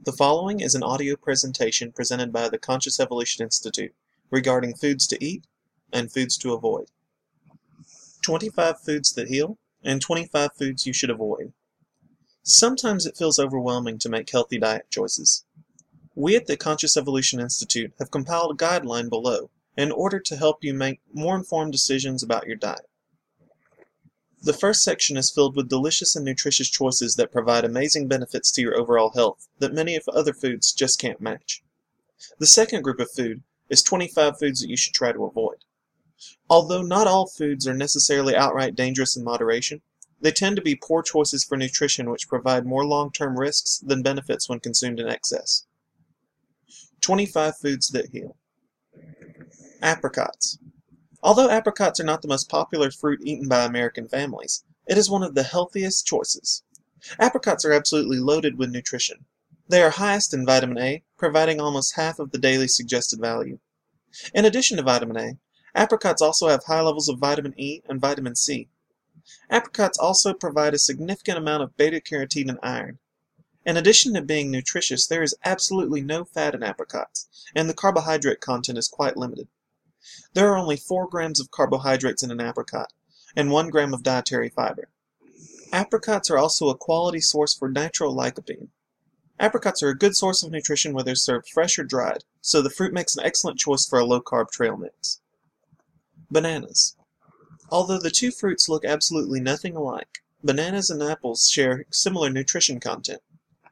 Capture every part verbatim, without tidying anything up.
The following is an audio presentation presented by the Conscious Evolution Institute regarding foods to eat and foods to avoid. twenty-five foods that heal and twenty-five foods you should avoid. Sometimes it feels overwhelming to make healthy diet choices. We at the Conscious Evolution Institute have compiled a guideline below in order to help you make more informed decisions about your diet. The first section is filled with delicious and nutritious choices that provide amazing benefits to your overall health that many of other foods just can't match. The second group of food is twenty-five foods that you should try to avoid. Although not all foods are necessarily outright dangerous in moderation, they tend to be poor choices for nutrition which provide more long-term risks than benefits when consumed in excess. twenty-five foods that heal. Apricots. Although apricots are not the most popular fruit eaten by American families, it is one of the healthiest choices. Apricots are absolutely loaded with nutrition. They are highest in vitamin A, providing almost half of the daily suggested value. In addition to vitamin A, apricots also have high levels of vitamin E and vitamin C. Apricots also provide a significant amount of beta-carotene and iron. In addition to being nutritious, there is absolutely no fat in apricots, and the carbohydrate content is quite limited. There are only four grams of carbohydrates in an apricot, and one gram of dietary fiber. Apricots are also a quality source for natural lycopene. Apricots are a good source of nutrition whether served fresh or dried, so the fruit makes an excellent choice for a low-carb trail mix. Bananas. Although the two fruits look absolutely nothing alike, bananas and apples share similar nutrition content.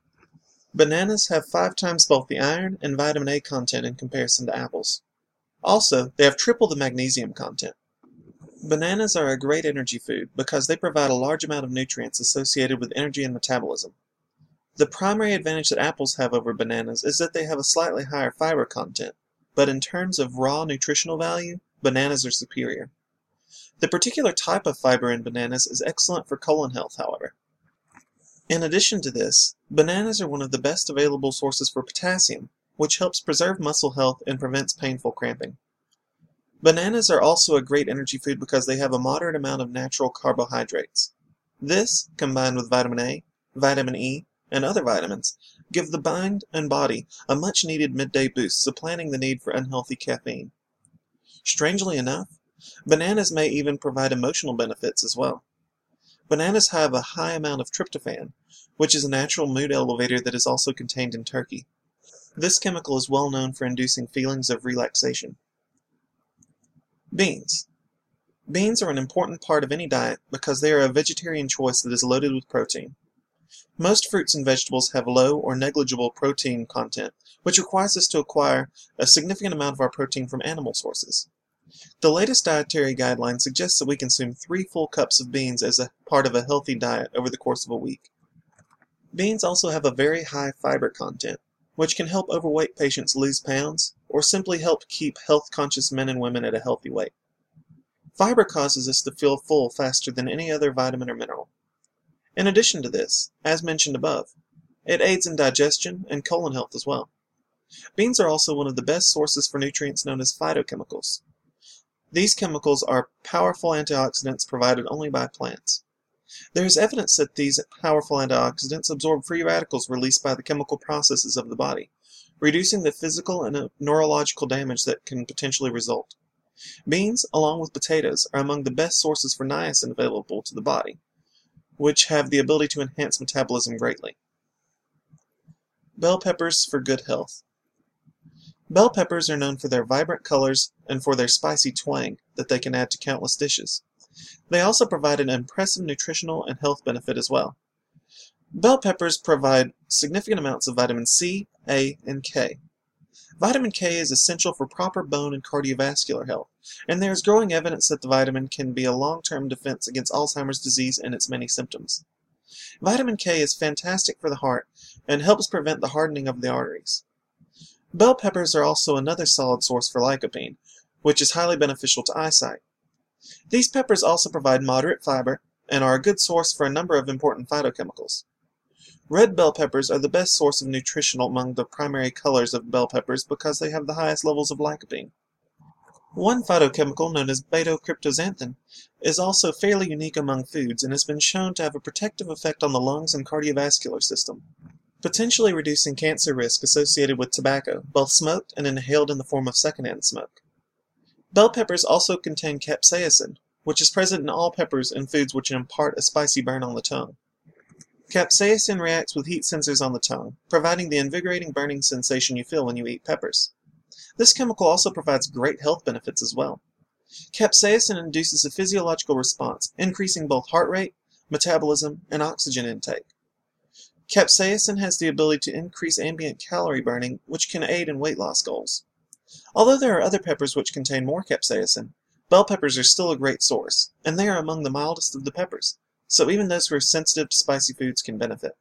Bananas have five times both the iron and vitamin A content in comparison to apples. Also, they have triple the magnesium content. Bananas are a great energy food because they provide a large amount of nutrients associated with energy and metabolism. The primary advantage that apples have over bananas is that they have a slightly higher fiber content, but in terms of raw nutritional value, bananas are superior. The particular type of fiber in bananas is excellent for colon health, however. In addition to this, bananas are one of the best available sources for potassium, which helps preserve muscle health and prevents painful cramping. Bananas are also a great energy food because they have a moderate amount of natural carbohydrates. This, combined with vitamin A, vitamin E, and other vitamins, give the mind and body a much-needed midday boost, supplanting the need for unhealthy caffeine. Strangely enough, bananas may even provide emotional benefits as well. Bananas have a high amount of tryptophan, which is a natural mood elevator that is also contained in turkey. This chemical is well known for inducing feelings of relaxation. Beans. Beans are an important part of any diet because they are a vegetarian choice that is loaded with protein. Most fruits and vegetables have low or negligible protein content, which requires us to acquire a significant amount of our protein from animal sources. The latest dietary guideline suggests that we consume three full cups of beans as a part of a healthy diet over the course of a week. Beans also have a very high fiber content, which can help overweight patients lose pounds, or simply help keep health-conscious men and women at a healthy weight. Fiber causes us to feel full faster than any other vitamin or mineral. In addition to this, as mentioned above, it aids in digestion and colon health as well. Beans are also one of the best sources for nutrients known as phytochemicals. These chemicals are powerful antioxidants provided only by plants. There is evidence that these powerful antioxidants absorb free radicals released by the chemical processes of the body, reducing the physical and neurological damage that can potentially result. Beans, along with potatoes, are among the best sources for niacin available to the body, which have the ability to enhance metabolism greatly. Bell peppers for good health. Bell peppers are known for their vibrant colors and for their spicy twang that they can add to countless dishes. They also provide an impressive nutritional and health benefit as well. Bell peppers provide significant amounts of vitamin C, A, and K. Vitamin K is essential for proper bone and cardiovascular health, and there is growing evidence that the vitamin can be a long-term defense against Alzheimer's disease and its many symptoms. Vitamin K is fantastic for the heart and helps prevent the hardening of the arteries. Bell peppers are also another solid source for lycopene, which is highly beneficial to eyesight. These peppers also provide moderate fiber and are a good source for a number of important phytochemicals. Red bell peppers are the best source of nutrition among the primary colors of bell peppers because they have the highest levels of lycopene. One phytochemical, known as beta-cryptoxanthin, is also fairly unique among foods and has been shown to have a protective effect on the lungs and cardiovascular system. Potentially reducing cancer risk associated with tobacco, both smoked and inhaled in the form of secondhand smoke. Bell peppers also contain capsaicin, which is present in all peppers and foods which impart a spicy burn on the tongue. Capsaicin reacts with heat sensors on the tongue, providing the invigorating burning sensation you feel when you eat peppers. This chemical also provides great health benefits as well. Capsaicin induces a physiological response, increasing both heart rate, metabolism, and oxygen intake. Capsaicin has the ability to increase ambient calorie burning, which can aid in weight loss goals. Although there are other peppers which contain more capsaicin, bell peppers are still a great source, and they are among the mildest of the peppers, so even those who are sensitive to spicy foods can benefit.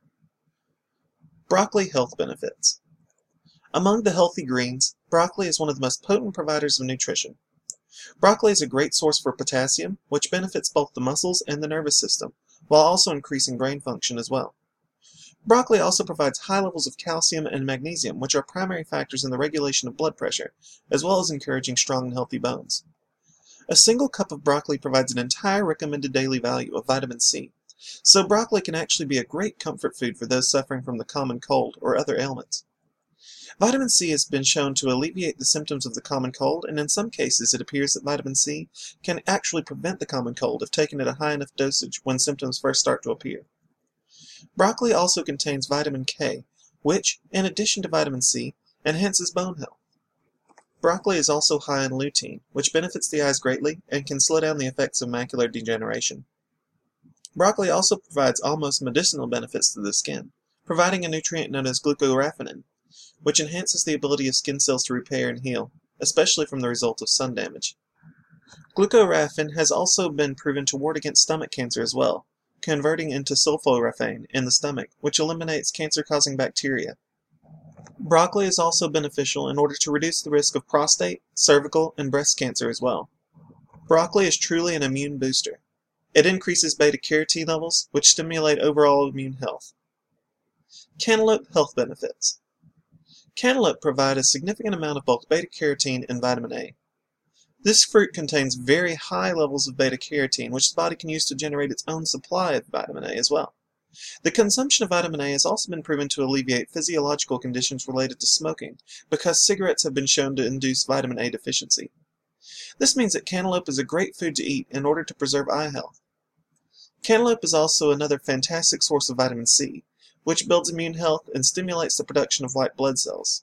Broccoli health benefits. Among the healthy greens, broccoli is one of the most potent providers of nutrition. Broccoli is a great source for potassium, which benefits both the muscles and the nervous system, while also increasing brain function as well. Broccoli also provides high levels of calcium and magnesium, which are primary factors in the regulation of blood pressure, as well as encouraging strong and healthy bones. A single cup of broccoli provides an entire recommended daily value of vitamin C, so broccoli can actually be a great comfort food for those suffering from the common cold or other ailments. Vitamin C has been shown to alleviate the symptoms of the common cold, and in some cases it appears that vitamin C can actually prevent the common cold if taken at a high enough dosage when symptoms first start to appear. Broccoli also contains vitamin K, which, in addition to vitamin C, enhances bone health. Broccoli is also high in lutein, which benefits the eyes greatly and can slow down the effects of macular degeneration. Broccoli also provides almost medicinal benefits to the skin, providing a nutrient known as glucoraphanin, which enhances the ability of skin cells to repair and heal, especially from the result of sun damage. Glucoraphanin has also been proven to ward against stomach cancer as well, converting into sulforaphane in the stomach, which eliminates cancer-causing bacteria. Broccoli is also beneficial in order to reduce the risk of prostate, cervical, and breast cancer as well. Broccoli is truly an immune booster. It increases beta-carotene levels, which stimulate overall immune health. Cantaloupe health benefits. Cantaloupe provide a significant amount of both beta-carotene and vitamin A. This fruit contains very high levels of beta-carotene, which the body can use to generate its own supply of vitamin A as well. The consumption of vitamin A has also been proven to alleviate physiological conditions related to smoking, because cigarettes have been shown to induce vitamin A deficiency. This means that cantaloupe is a great food to eat in order to preserve eye health. Cantaloupe is also another fantastic source of vitamin C, which builds immune health and stimulates the production of white blood cells.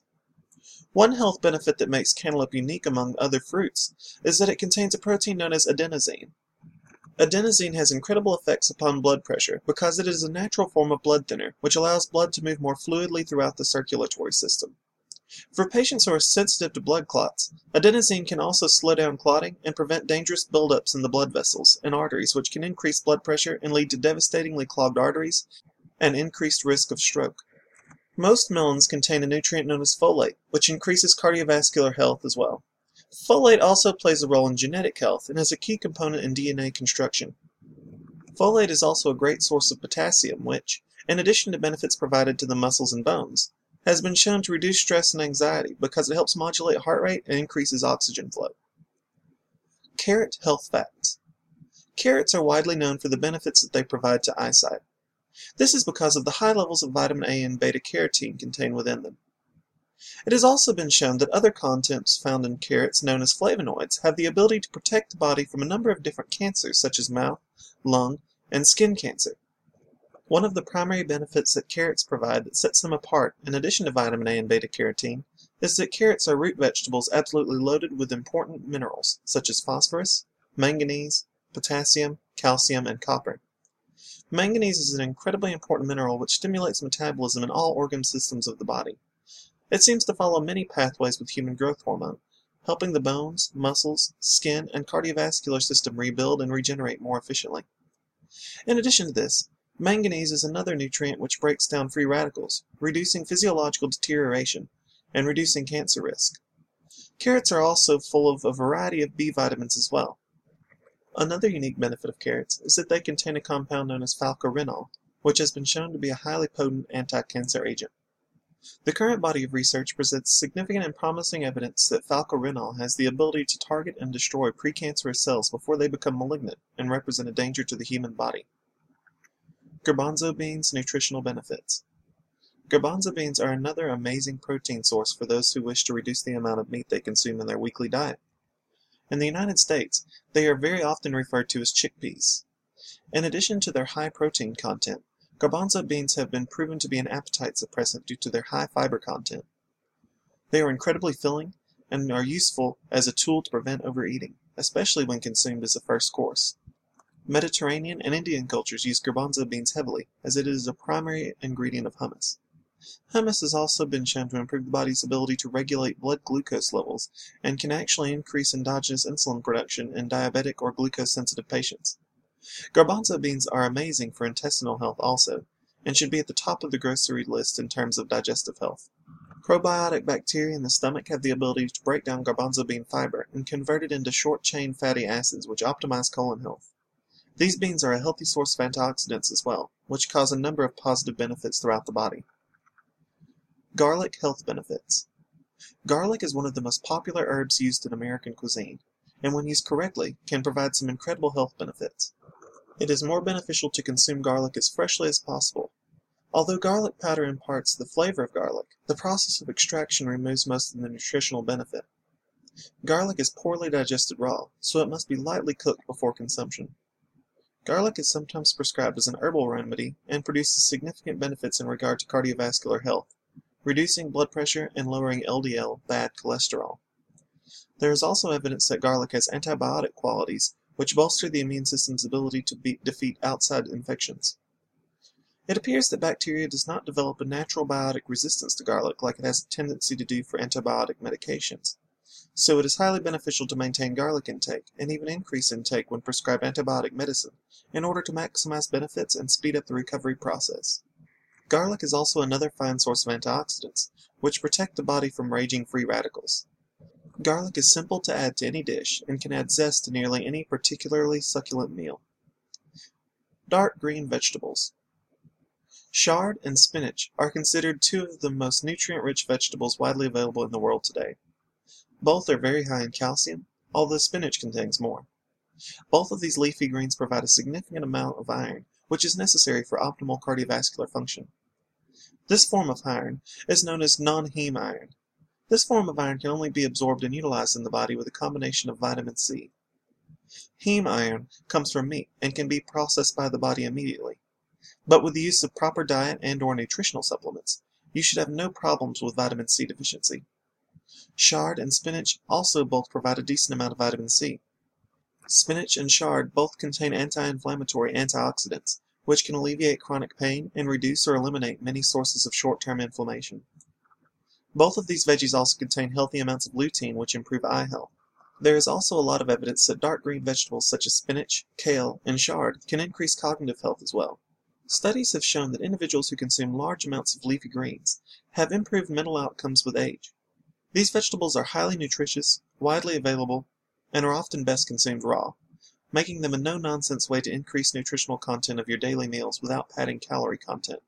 One health benefit that makes cantaloupe unique among other fruits is that it contains a protein known as adenosine. Adenosine has incredible effects upon blood pressure because it is a natural form of blood thinner, which allows blood to move more fluidly throughout the circulatory system. For patients who are sensitive to blood clots, adenosine can also slow down clotting and prevent dangerous buildups in the blood vessels and arteries, which can increase blood pressure and lead to devastatingly clogged arteries and increased risk of stroke. Most melons contain a nutrient known as folate, which increases cardiovascular health as well. Folate also plays a role in genetic health and is a key component in D N A construction. Folate is also a great source of potassium, which, in addition to benefits provided to the muscles and bones, has been shown to reduce stress and anxiety because it helps modulate heart rate and increases oxygen flow. Carrot health facts. Carrots are widely known for the benefits that they provide to eyesight. This is because of the high levels of vitamin A and beta-carotene contained within them. It has also been shown that other contents found in carrots, known as flavonoids, have the ability to protect the body from a number of different cancers such as mouth, lung, and skin cancer. One of the primary benefits that carrots provide that sets them apart, in addition to vitamin A and beta-carotene, is that carrots are root vegetables absolutely loaded with important minerals such as phosphorus, manganese, potassium, calcium, and copper. Manganese is an incredibly important mineral which stimulates metabolism in all organ systems of the body. It seems to follow many pathways with human growth hormone, helping the bones, muscles, skin, and cardiovascular system rebuild and regenerate more efficiently. In addition to this, manganese is another nutrient which breaks down free radicals, reducing physiological deterioration and reducing cancer risk. Carrots are also full of a variety of B vitamins as well. Another unique benefit of carrots is that they contain a compound known as falcarinol, which has been shown to be a highly potent anti-cancer agent. The current body of research presents significant and promising evidence that falcarinol has the ability to target and destroy precancerous cells before they become malignant and represent a danger to the human body. Garbanzo beans nutritional benefits. Garbanzo beans are another amazing protein source for those who wish to reduce the amount of meat they consume in their weekly diet. In the United States, they are very often referred to as chickpeas. In addition to their high protein content, garbanzo beans have been proven to be an appetite suppressant due to their high fiber content. They are incredibly filling and are useful as a tool to prevent overeating, especially when consumed as a first course. Mediterranean and Indian cultures use garbanzo beans heavily, as it is a primary ingredient of hummus. Hummus has also been shown to improve the body's ability to regulate blood glucose levels and can actually increase endogenous insulin production in diabetic or glucose-sensitive patients. Garbanzo beans are amazing for intestinal health also, and should be at the top of the grocery list in terms of digestive health. Probiotic bacteria in the stomach have the ability to break down garbanzo bean fiber and convert it into short-chain fatty acids which optimize colon health. These beans are a healthy source of antioxidants as well, which cause a number of positive benefits throughout the body. Garlic health benefits. Garlic is one of the most popular herbs used in American cuisine, and when used correctly, can provide some incredible health benefits. It is more beneficial to consume garlic as freshly as possible. Although garlic powder imparts the flavor of garlic, the process of extraction removes most of the nutritional benefit. Garlic is poorly digested raw, so it must be lightly cooked before consumption. Garlic is sometimes prescribed as an herbal remedy and produces significant benefits in regard to cardiovascular health, reducing blood pressure and lowering L D L bad cholesterol. There is also evidence that garlic has antibiotic qualities, which bolster the immune system's ability to beat, defeat outside infections. It appears that bacteria does not develop a natural biotic resistance to garlic like it has a tendency to do for antibiotic medications. So it is highly beneficial to maintain garlic intake, and even increase intake when prescribed antibiotic medicine, in order to maximize benefits and speed up the recovery process. Garlic is also another fine source of antioxidants, which protect the body from raging free radicals. Garlic is simple to add to any dish, and can add zest to nearly any particularly succulent meal. Dark green vegetables. Chard and spinach are considered two of the most nutrient-rich vegetables widely available in the world today. Both are very high in calcium, although spinach contains more. Both of these leafy greens provide a significant amount of iron, which is necessary for optimal cardiovascular function. This form of iron is known as non-heme iron. This form of iron can only be absorbed and utilized in the body with a combination of vitamin C. Heme iron comes from meat and can be processed by the body immediately. But with the use of proper diet and or nutritional supplements, you should have no problems with vitamin C deficiency. Chard and spinach also both provide a decent amount of vitamin C. Spinach and chard both contain anti-inflammatory antioxidants, which can alleviate chronic pain and reduce or eliminate many sources of short-term inflammation. Both of these veggies also contain healthy amounts of lutein, which improve eye health. There is also a lot of evidence that dark green vegetables such as spinach, kale, and chard can increase cognitive health as well. Studies have shown that individuals who consume large amounts of leafy greens have improved mental outcomes with age. These vegetables are highly nutritious, widely available, and are often best consumed raw, making them a no-nonsense way to increase nutritional content of your daily meals without padding calorie content.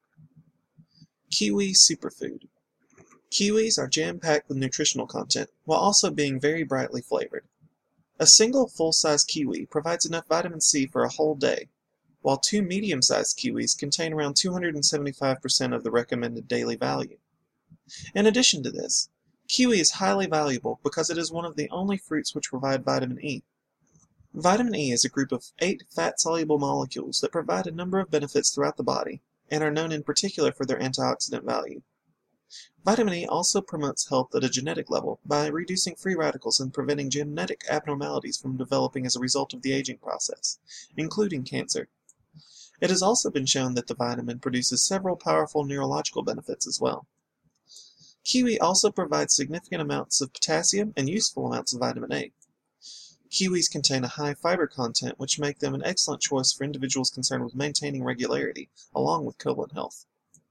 Kiwi superfood. Kiwis are jam-packed with nutritional content, while also being very brightly flavored. A single full-size kiwi provides enough vitamin C for a whole day, while two medium-sized kiwis contain around two hundred seventy-five percent of the recommended daily value. In addition to this, kiwi is highly valuable because it is one of the only fruits which provide vitamin E. Vitamin E is a group of eight fat-soluble molecules that provide a number of benefits throughout the body, and are known in particular for their antioxidant value. Vitamin E also promotes health at a genetic level by reducing free radicals and preventing genetic abnormalities from developing as a result of the aging process, including cancer. It has also been shown that the vitamin produces several powerful neurological benefits as well. Kiwi also provides significant amounts of potassium and useful amounts of vitamin A. Kiwis contain a high fiber content, which make them an excellent choice for individuals concerned with maintaining regularity, along with colon health.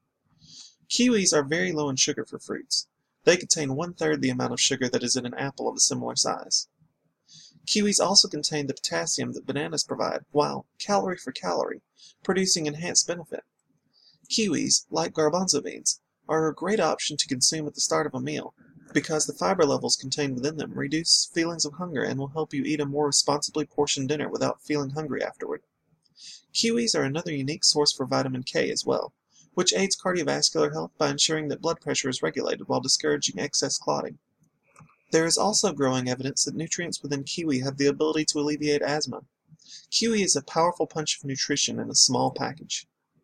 Kiwis are very low in sugar for fruits. They contain one-third the amount of sugar that is in an apple of a similar size. Kiwis also contain the potassium that bananas provide, while, calorie for calorie, producing enhanced benefit. Kiwis, like garbanzo beans, are a great option to consume at the start of a meal, because the fiber levels contained within them reduce feelings of hunger and will help you eat a more responsibly portioned dinner without feeling hungry afterward. Kiwis are another unique source for vitamin K as well, which aids cardiovascular health by ensuring that blood pressure is regulated while discouraging excess clotting. There is also growing evidence that nutrients within kiwi have the ability to alleviate asthma. Kiwi is a powerful punch of nutrition in a small package.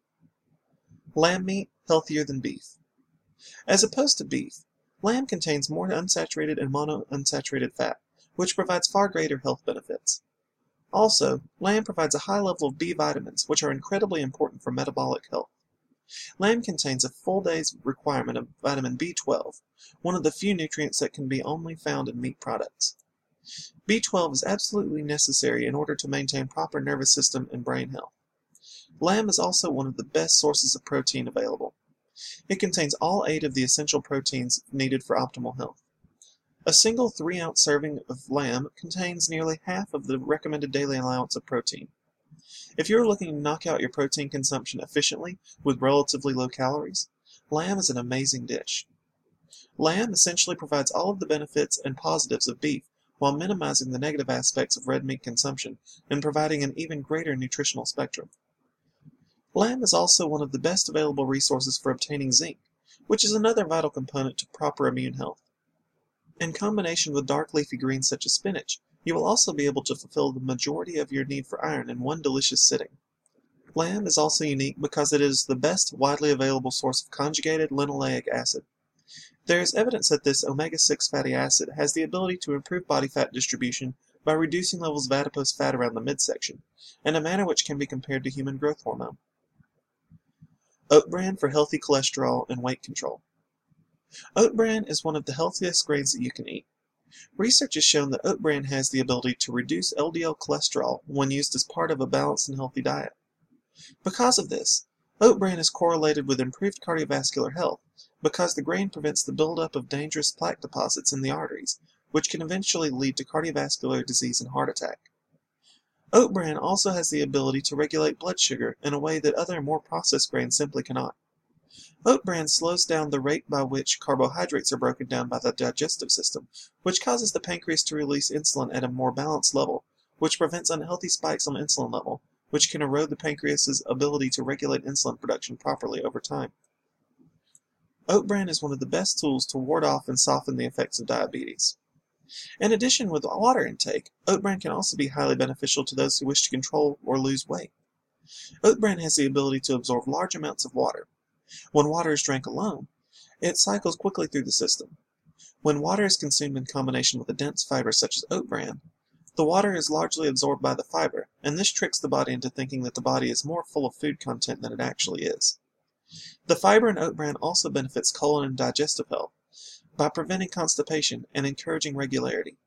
Lamb meat, healthier than beef. As opposed to beef, lamb contains more unsaturated and monounsaturated fat, which provides far greater health benefits. Also, lamb provides a high level of B vitamins, which are incredibly important for metabolic health. Lamb contains a full day's requirement of vitamin B twelve, one of the few nutrients that can be only found in meat products. B twelve is absolutely necessary in order to maintain proper nervous system and brain health. Lamb is also one of the best sources of protein available. It contains all eight of the essential proteins needed for optimal health. A single three ounce serving of lamb contains nearly half of the recommended daily allowance of protein. If you're looking to knock out your protein consumption efficiently with relatively low calories, lamb is an amazing dish. Lamb essentially provides all of the benefits and positives of beef while minimizing the negative aspects of red meat consumption and providing an even greater nutritional spectrum. Lamb is also one of the best available resources for obtaining zinc, which is another vital component to proper immune health. In combination with dark leafy greens such as spinach, you will also be able to fulfill the majority of your need for iron in one delicious sitting. Lamb is also unique because it is the best widely available source of conjugated linoleic acid. There is evidence that this omega six fatty acid has the ability to improve body fat distribution by reducing levels of adipose fat around the midsection, in a manner which can be compared to human growth hormone. Oat bran for healthy cholesterol and weight control. Oat bran is one of the healthiest grains that you can eat. Research has shown that oat bran has the ability to reduce L D L cholesterol when used as part of a balanced and healthy diet. Because of this, oat bran is correlated with improved cardiovascular health because the grain prevents the buildup of dangerous plaque deposits in the arteries, which can eventually lead to cardiovascular disease and heart attack. Oat bran also has the ability to regulate blood sugar in a way that other more processed grains simply cannot. Oat bran slows down the rate by which carbohydrates are broken down by the digestive system, which causes the pancreas to release insulin at a more balanced level, which prevents unhealthy spikes on insulin level, which can erode the pancreas's ability to regulate insulin production properly over time. Oat bran is one of the best tools to ward off and soften the effects of diabetes. In addition, with water intake, oat bran can also be highly beneficial to those who wish to control or lose weight. Oat bran has the ability to absorb large amounts of water. When water is drank alone, it cycles quickly through the system. When water is consumed in combination with a dense fiber such as oat bran, the water is largely absorbed by the fiber, and this tricks the body into thinking that the body is more full of food content than it actually is. The fiber in oat bran also benefits colon and digestive health by preventing constipation and encouraging regularity.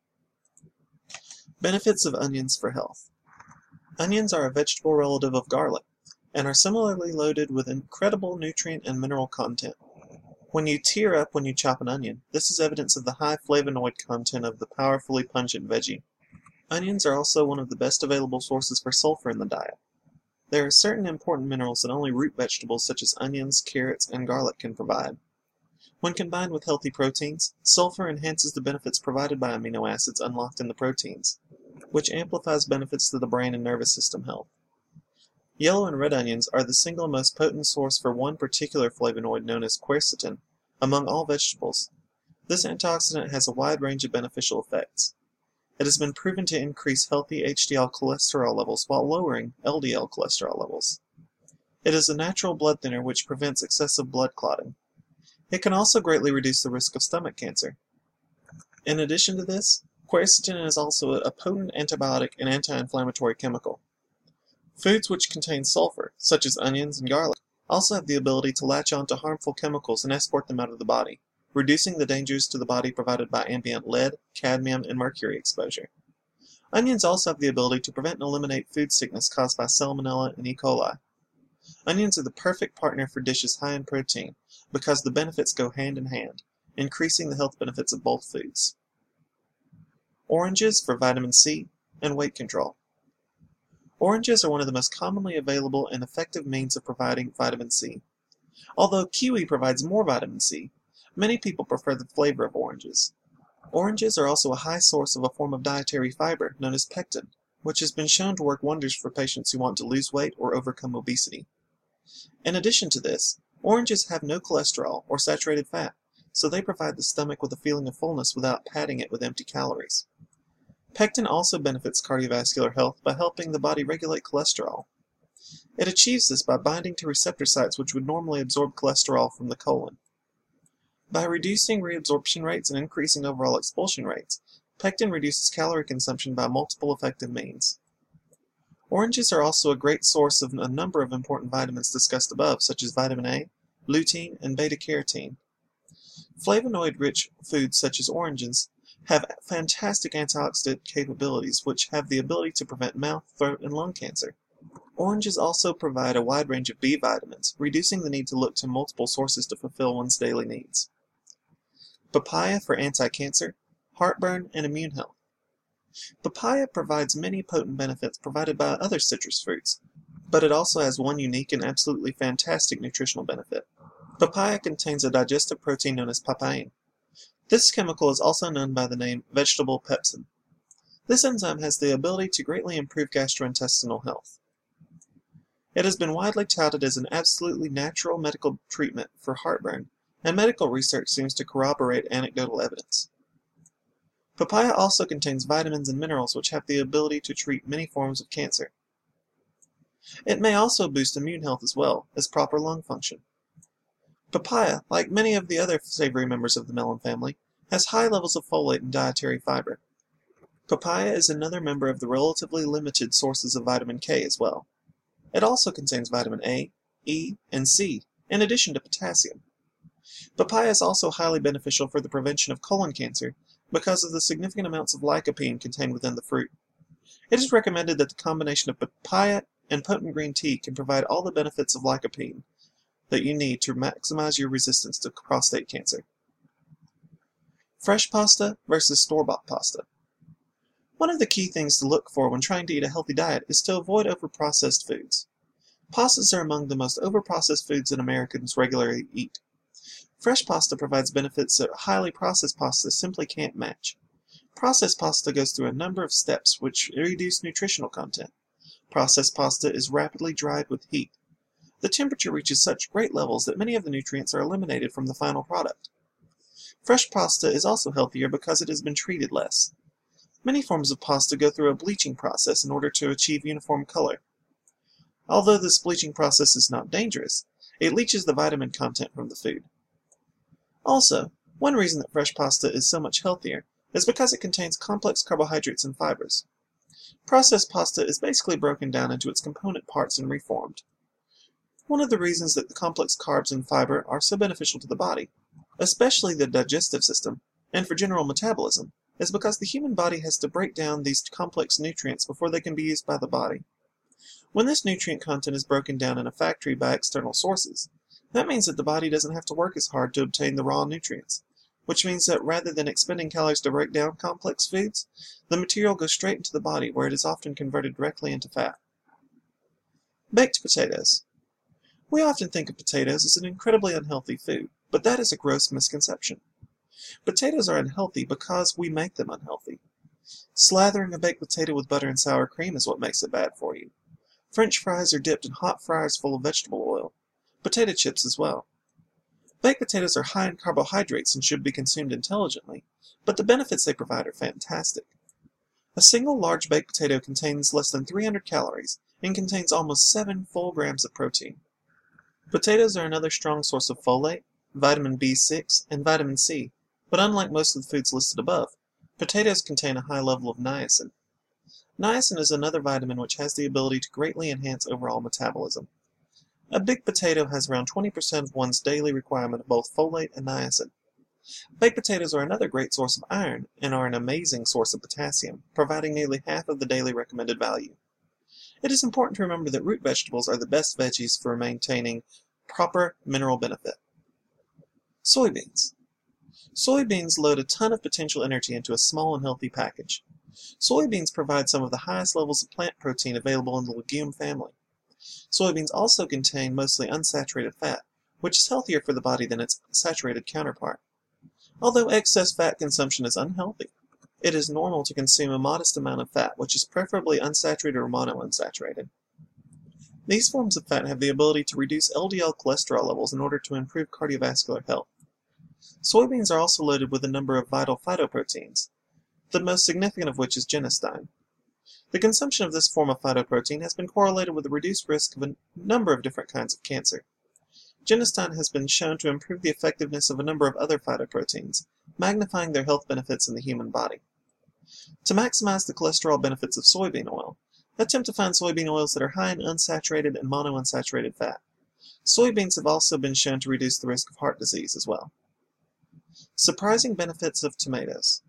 Benefits of onions for health. Onions are a vegetable relative of garlic and are similarly loaded with incredible nutrient and mineral content. When you tear up when you chop an onion, this is evidence of the high flavonoid content of the powerfully pungent veggie. Onions are also one of the best available sources for sulfur in the diet. There are certain important minerals that only root vegetables such as onions, carrots, and garlic can provide. When combined with healthy proteins, sulfur enhances the benefits provided by amino acids unlocked in the proteins, which amplifies benefits to the brain and nervous system health. Yellow and red onions are the single most potent source for one particular flavonoid known as quercetin among all vegetables. This antioxidant has a wide range of beneficial effects. It has been proven to increase healthy H D L cholesterol levels while lowering L D L cholesterol levels. It is a natural blood thinner which prevents excessive blood clotting. It can also greatly reduce the risk of stomach cancer. In addition to this, quercetin is also a potent antibiotic and anti-inflammatory chemical. Foods which contain sulfur, such as onions and garlic, also have the ability to latch on to harmful chemicals and escort them out of the body, reducing the dangers to the body provided by ambient lead, cadmium, and mercury exposure. Onions also have the ability to prevent and eliminate food sickness caused by Salmonella and E. coli. Onions are the perfect partner for dishes high in protein because the benefits go hand in hand, increasing the health benefits of both foods. Oranges for vitamin C and weight control. Oranges are one of the most commonly available and effective means of providing vitamin C. Although kiwi provides more vitamin C, many people prefer the flavor of oranges. Oranges are also a high source of a form of dietary fiber known as pectin, which has been shown to work wonders for patients who want to lose weight or overcome obesity. In addition to this, Oranges have no cholesterol or saturated fat, so they provide the stomach with a feeling of fullness without padding it with empty calories. Pectin also benefits cardiovascular health by helping the body regulate cholesterol. It achieves this by binding to receptor sites which would normally absorb cholesterol from the colon. By reducing reabsorption rates and increasing overall expulsion rates, pectin reduces calorie consumption by multiple effective means. Oranges are also a great source of a number of important vitamins discussed above, such as vitamin A, lutein, and beta-carotene. Flavonoid-rich foods such as oranges have fantastic antioxidant capabilities which have the ability to prevent mouth, throat, and lung cancer. Oranges also provide a wide range of B vitamins, reducing the need to look to multiple sources to fulfill one's daily needs. Papaya for anti-cancer, heartburn, and immune health. Papaya provides many potent benefits provided by other citrus fruits, but it also has one unique and absolutely fantastic nutritional benefit. Papaya contains a digestive protein known as papain. This chemical is also known by the name vegetable pepsin. This enzyme has the ability to greatly improve gastrointestinal health. It has been widely touted as an absolutely natural medical treatment for heartburn, and medical research seems to corroborate anecdotal evidence. Papaya also contains vitamins and minerals which have the ability to treat many forms of cancer. It may also boost immune health as well as proper lung function. Papaya, like many of the other savory members of the melon family, has high levels of folate and dietary fiber. Papaya is another member of the relatively limited sources of vitamin K as well. It also contains vitamin A, E, and C, in addition to potassium. Papaya is also highly beneficial for the prevention of colon cancer because of the significant amounts of lycopene contained within the fruit. It is recommended that the combination of papaya and potent green tea can provide all the benefits of lycopene that you need to maximize your resistance to prostate cancer. Fresh pasta versus store-bought pasta. One of the key things to look for when trying to eat a healthy diet is to avoid overprocessed foods. Pastas are among the most overprocessed foods that Americans regularly eat. Fresh pasta provides benefits that highly processed pasta simply can't match. Processed pasta goes through a number of steps which reduce nutritional content. Processed pasta is rapidly dried with heat. The temperature reaches such great levels that many of the nutrients are eliminated from the final product. Fresh pasta is also healthier because it has been treated less. Many forms of pasta go through a bleaching process in order to achieve uniform color. Although this bleaching process is not dangerous, it leaches the vitamin content from the food. Also, one reason that fresh pasta is so much healthier is because it contains complex carbohydrates and fibers. Processed pasta is basically broken down into its component parts and reformed. One of the reasons that the complex carbs and fiber are so beneficial to the body, especially the digestive system, and for general metabolism, is because the human body has to break down these complex nutrients before they can be used by the body. When this nutrient content is broken down in a factory by external sources, that means that the body doesn't have to work as hard to obtain the raw nutrients, which means that rather than expending calories to break down complex foods, the material goes straight into the body where it is often converted directly into fat. Baked potatoes. We often think of potatoes as an incredibly unhealthy food, but that is a gross misconception. Potatoes are unhealthy because we make them unhealthy. Slathering a baked potato with butter and sour cream is what makes it bad for you. French fries are dipped in hot fryers full of vegetable oil. Potato chips as well. Baked potatoes are high in carbohydrates and should be consumed intelligently, but the benefits they provide are fantastic. A single large baked potato contains less than three hundred calories and contains almost seven full grams of protein. Potatoes are another strong source of folate, vitamin B six, and vitamin C, but unlike most of the foods listed above, potatoes contain a high level of niacin. Niacin is another vitamin which has the ability to greatly enhance overall metabolism. A big potato has around twenty percent of one's daily requirement of both folate and niacin. Baked potatoes are another great source of iron and are an amazing source of potassium, providing nearly half of the daily recommended value. It is important to remember that root vegetables are the best veggies for maintaining proper mineral benefit. Soybeans. Soybeans load a ton of potential energy into a small and healthy package. Soybeans provide some of the highest levels of plant protein available in the legume family. Soybeans also contain mostly unsaturated fat, which is healthier for the body than its saturated counterpart. Although excess fat consumption is unhealthy, it is normal to consume a modest amount of fat, which is preferably unsaturated or monounsaturated. These forms of fat have the ability to reduce L D L cholesterol levels in order to improve cardiovascular health. Soybeans are also loaded with a number of vital phytoproteins, the most significant of which is genistein. The consumption of this form of phytoprotein has been correlated with a reduced risk of a number of different kinds of cancer. Genistein has been shown to improve the effectiveness of a number of other phytoproteins, magnifying their health benefits in the human body. To maximize the cholesterol benefits of soybean oil, attempt to find soybean oils that are high in unsaturated and monounsaturated fat. Soybeans have also been shown to reduce the risk of heart disease as well. Surprising benefits of tomatoes.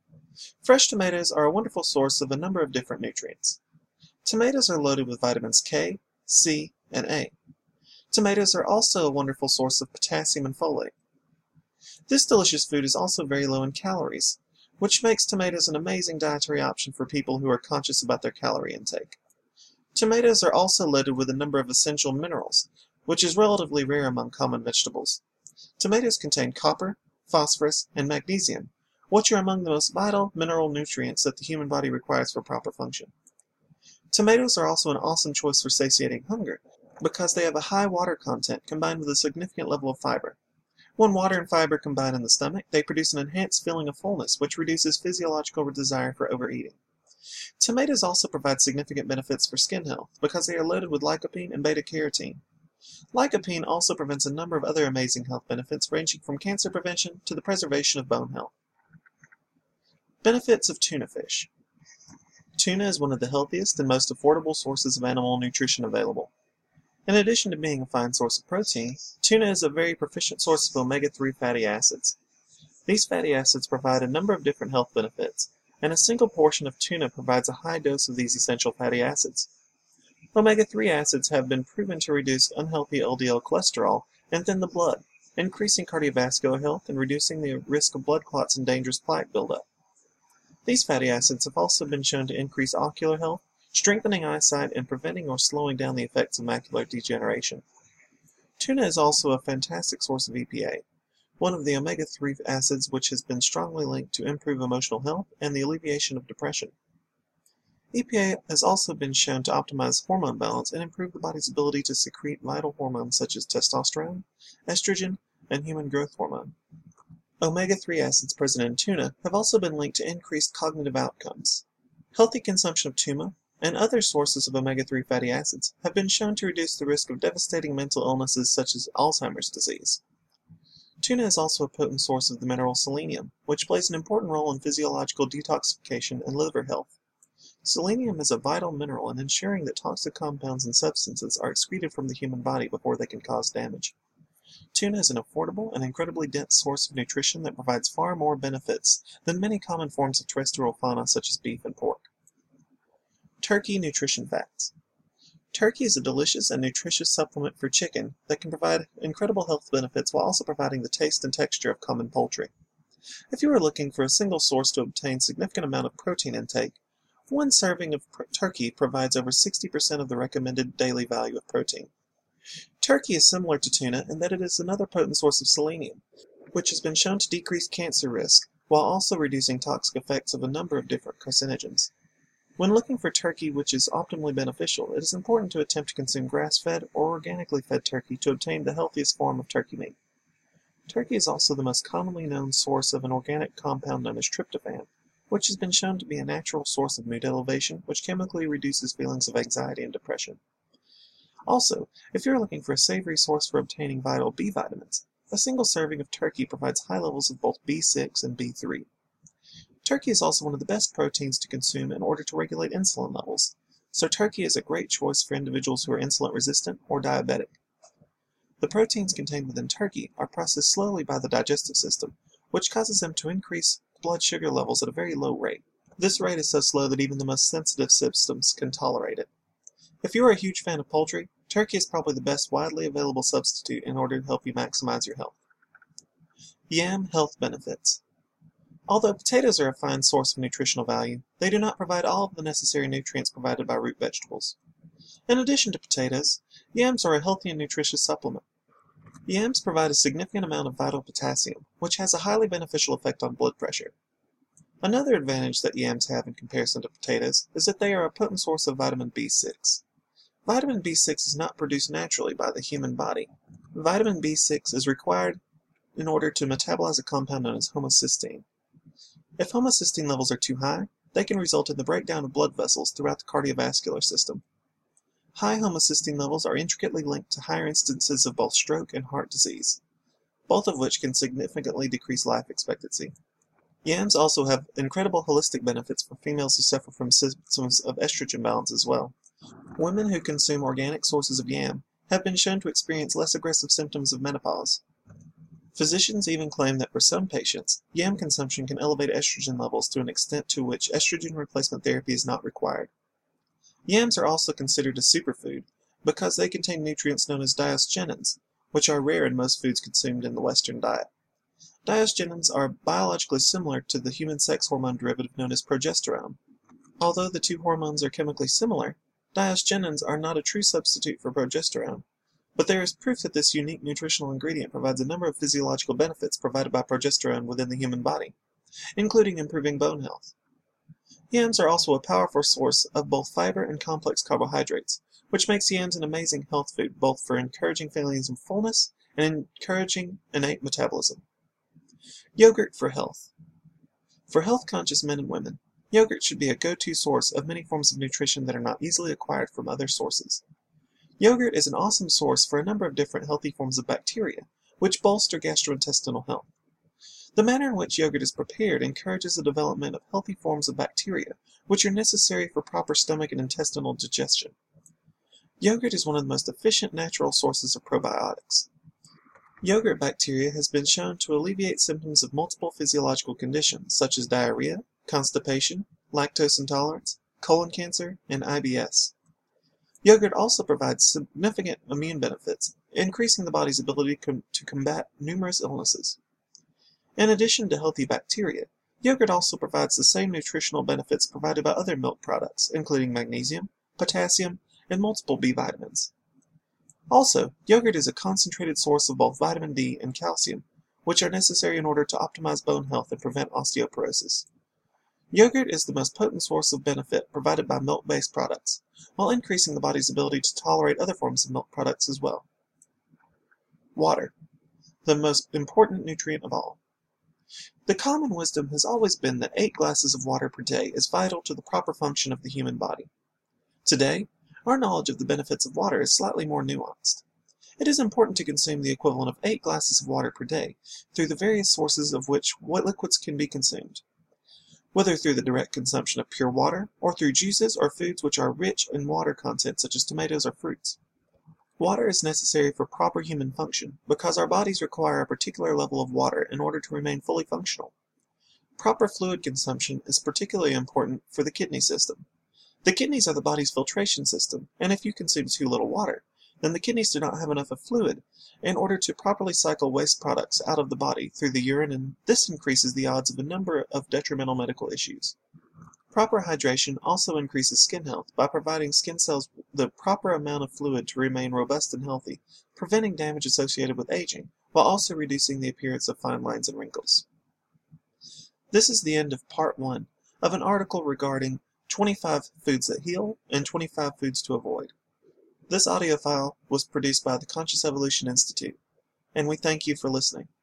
Fresh tomatoes are a wonderful source of a number of different nutrients. Tomatoes are loaded with vitamins K, C, and A. Tomatoes are also a wonderful source of potassium and folate. This delicious food is also very low in calories, which makes tomatoes an amazing dietary option for people who are conscious about their calorie intake. Tomatoes are also loaded with a number of essential minerals, which is relatively rare among common vegetables. Tomatoes contain copper, phosphorus, and magnesium, which are among the most vital mineral nutrients that the human body requires for proper function. Tomatoes are also an awesome choice for satiating hunger, because they have a high water content combined with a significant level of fiber. When water and fiber combine in the stomach, they produce an enhanced feeling of fullness, which reduces physiological desire for overeating. Tomatoes also provide significant benefits for skin health, because they are loaded with lycopene and beta-carotene. Lycopene also prevents a number of other amazing health benefits, ranging from cancer prevention to the preservation of bone health. Benefits of tuna fish. Tuna is one of the healthiest and most affordable sources of animal nutrition available. In addition to being a fine source of protein, tuna is a very proficient source of omega three fatty acids. These fatty acids provide a number of different health benefits, and a single portion of tuna provides a high dose of these essential fatty acids. omega three acids have been proven to reduce unhealthy L D L cholesterol and thin the blood, increasing cardiovascular health and reducing the risk of blood clots and dangerous plaque buildup. These fatty acids have also been shown to increase ocular health, strengthening eyesight and preventing or slowing down the effects of macular degeneration. Tuna is also a fantastic source of E P A, one of the omega three acids which has been strongly linked to improve emotional health and the alleviation of depression. E P A has also been shown to optimize hormone balance and improve the body's ability to secrete vital hormones such as testosterone, estrogen, and human growth hormone. omega three acids present in tuna have also been linked to increased cognitive outcomes. Healthy consumption of tuna and other sources of omega three fatty acids have been shown to reduce the risk of devastating mental illnesses such as Alzheimer's disease. Tuna is also a potent source of the mineral selenium, which plays an important role in physiological detoxification and liver health. Selenium is a vital mineral in ensuring that toxic compounds and substances are excreted from the human body before they can cause damage. Tuna is an affordable and incredibly dense source of nutrition that provides far more benefits than many common forms of terrestrial fauna such as beef and pork. Turkey nutrition facts. Turkey is a delicious and nutritious supplement for chicken that can provide incredible health benefits while also providing the taste and texture of common poultry. If you are looking for a single source to obtain significant amount of protein intake, one serving of pr- turkey provides over sixty percent of the recommended daily value of protein. Turkey is similar to tuna in that it is another potent source of selenium, which has been shown to decrease cancer risk while also reducing toxic effects of a number of different carcinogens. When looking for turkey which is optimally beneficial, it is important to attempt to consume grass-fed or organically fed turkey to obtain the healthiest form of turkey meat. Turkey is also the most commonly known source of an organic compound known as tryptophan, which has been shown to be a natural source of mood elevation, which chemically reduces feelings of anxiety and depression. Also, if you're looking for a savory source for obtaining vital B vitamins, a single serving of turkey provides high levels of both B six and B three. Turkey is also one of the best proteins to consume in order to regulate insulin levels, so turkey is a great choice for individuals who are insulin resistant or diabetic. The proteins contained within turkey are processed slowly by the digestive system, which causes them to increase blood sugar levels at a very low rate. This rate is so slow that even the most sensitive systems can tolerate it. If you are a huge fan of poultry, turkey is probably the best widely available substitute in order to help you maximize your health. Yam health benefits. Although potatoes are a fine source of nutritional value, they do not provide all of the necessary nutrients provided by root vegetables. In addition to potatoes, yams are a healthy and nutritious supplement. Yams provide a significant amount of vital potassium, which has a highly beneficial effect on blood pressure. Another advantage that yams have in comparison to potatoes is that they are a potent source of vitamin B six. Vitamin B six is not produced naturally by the human body. Vitamin B six is required in order to metabolize a compound known as homocysteine. If homocysteine levels are too high, they can result in the breakdown of blood vessels throughout the cardiovascular system. High homocysteine levels are intricately linked to higher instances of both stroke and heart disease, both of which can significantly decrease life expectancy. Yams also have incredible holistic benefits for females who suffer from symptoms of estrogen balance as well. Women who consume organic sources of yam have been shown to experience less aggressive symptoms of menopause. Physicians even claim that for some patients, yam consumption can elevate estrogen levels to an extent to which estrogen replacement therapy is not required. Yams are also considered a superfood because they contain nutrients known as diosgenins, which are rare in most foods consumed in the Western diet. Diosgenins are biologically similar to the human sex hormone derivative known as progesterone. Although the two hormones are chemically similar, diosgenins are not a true substitute for progesterone, but there is proof that this unique nutritional ingredient provides a number of physiological benefits provided by progesterone within the human body, including improving bone health. Yams are also a powerful source of both fiber and complex carbohydrates, which makes yams an amazing health food both for encouraging feelings of fullness and encouraging innate metabolism. Yogurt for health. For health-conscious men and women, yogurt should be a go-to source of many forms of nutrition that are not easily acquired from other sources. Yogurt is an awesome source for a number of different healthy forms of bacteria, which bolster gastrointestinal health. The manner in which yogurt is prepared encourages the development of healthy forms of bacteria, which are necessary for proper stomach and intestinal digestion. Yogurt is one of the most efficient natural sources of probiotics. Yogurt bacteria has been shown to alleviate symptoms of multiple physiological conditions such as diarrhea, constipation, lactose intolerance, colon cancer, and I B S. Yogurt also provides significant immune benefits, increasing the body's ability com- to combat numerous illnesses. In addition to healthy bacteria, yogurt also provides the same nutritional benefits provided by other milk products, including magnesium, potassium, and multiple B vitamins. Also, yogurt is a concentrated source of both vitamin D and calcium, which are necessary in order to optimize bone health and prevent osteoporosis. Yogurt is the most potent source of benefit provided by milk-based products, while increasing the body's ability to tolerate other forms of milk products as well. Water, the most important nutrient of all. The common wisdom has always been that eight glasses of water per day is vital to the proper function of the human body. Today, our knowledge of the benefits of water is slightly more nuanced. It is important to consume the equivalent of eight glasses of water per day through the various sources of which what liquids can be consumed, whether through the direct consumption of pure water or through juices or foods which are rich in water content such as tomatoes or fruits. Water is necessary for proper human function because our bodies require a particular level of water in order to remain fully functional. Proper fluid consumption is particularly important for the kidney system. The kidneys are the body's filtration system, and if you consume too little water, then the kidneys do not have enough of fluid in order to properly cycle waste products out of the body through the urine, and this increases the odds of a number of detrimental medical issues. Proper hydration also increases skin health by providing skin cells the proper amount of fluid to remain robust and healthy, preventing damage associated with aging, while also reducing the appearance of fine lines and wrinkles. This is the end of part one of an article regarding twenty-five foods that heal and twenty-five foods to avoid. This audio file was produced by the Conscious Evolution Institute, and we thank you for listening.